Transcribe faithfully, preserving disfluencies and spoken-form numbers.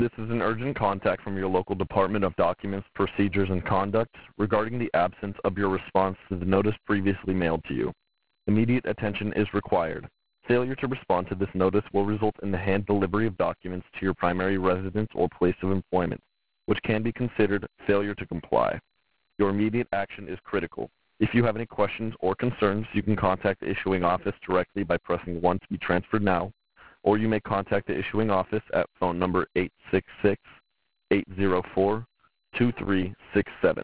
This is an urgent contact from your local Department of Documents, Procedures, and Conduct regarding the absence of your response to the notice previously mailed to you. Immediate attention is required. Failure to respond to this notice will result in the hand delivery of documents to your primary residence or place of employment, which can be considered failure to comply. Your immediate action is critical. If you have any questions or concerns, you can contact the issuing office directly by pressing one to be transferred now, or you may contact the issuing office at phone number eight six six, eight zero four, two three six seven.